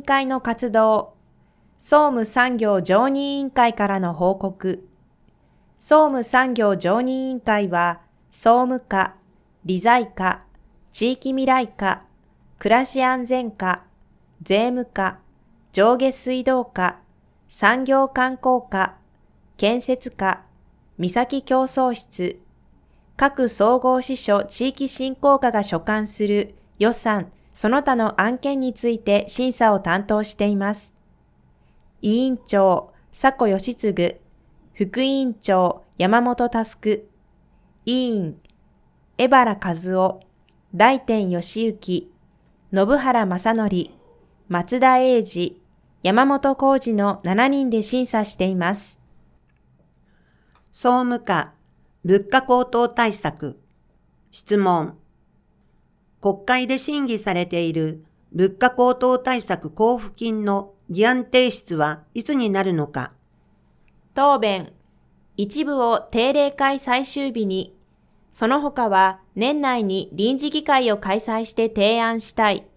会の活動、総務産業常任委員会からの報告。総務産業常任委員会は、総務課、理財課、地域未来課、暮らし安全課、税務課、上下水道課、産業観光課、建設課、三崎競争室、各総合支所地域振興課が所管する予算、その他の案件について審査を担当しています。委員長、佐古義嗣、副委員長、山本佑、委員、江原和夫、大天義行、信原正則、松田英二、山本浩二の7人で審査しています。 総務課、物価高騰対策。質問。国会で審議されている物価高騰対策交付金の議案提出はいつになるのか。 答弁。一部を定例会最終日に、その他は年内に臨時議会を開催して提案したい。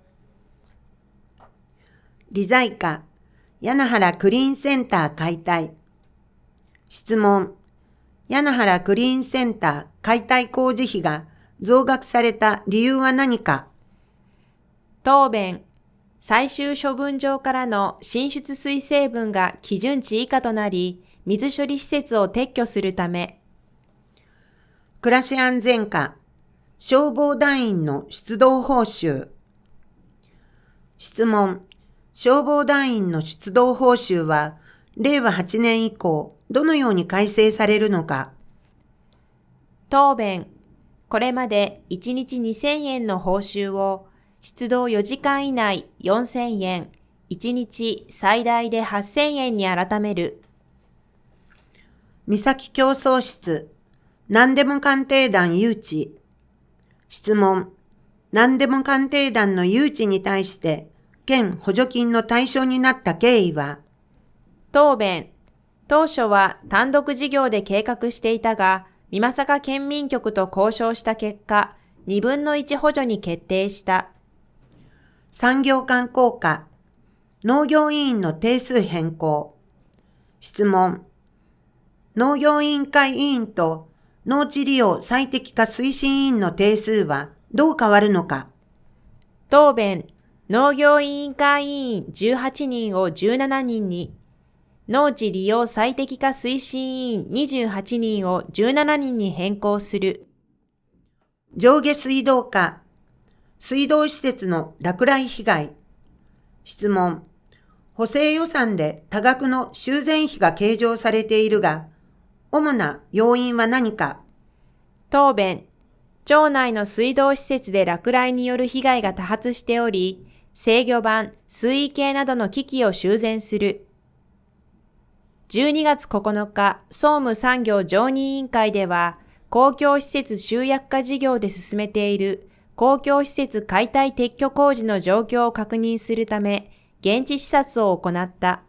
理財課、柳原クリーンセンター解体。質問。柳原クリーンセンター解体工事費が増額された理由は何か。 答弁。最終処分場からの進出水成分が基準値以下となり、水処理施設を撤去するため。 暮らし安全課、消防団員の出動報酬。質問。消防団員の出動報酬は、令和8年以降、どのように改正されるのか。 答弁。これまで1日2000円の報酬を、出動4時間以内4000円、1日最大で8000円に改める。 三崎競争室、何でも鑑定団誘致。質問。何でも鑑定団の誘致に対して、県補助金の対象になった経緯は。 答弁。当初は単独事業で計画していたが、美作県民局と交渉した結果、2分の1補助に決定した。 産業観光課、農業委員の定数変更。質問。農業委員会委員と農地利用最適化推進委員の定数はどう変わるのか。 答弁。農業委員会委員18人を17人に、農地利用最適化推進委員28人を17人に変更する。 上下水道課、水道施設の落雷被害。質問。補正予算で多額の修繕費が計上されているが、主な要因は何か。 答弁。町内の水道施設で落雷による被害が多発しており、制御盤、水位計などの機器を修繕する。12月9日、総務産業常任委員会では、公共施設集約化事業で進めている公共施設解体撤去工事の状況を確認するため、現地視察を行った。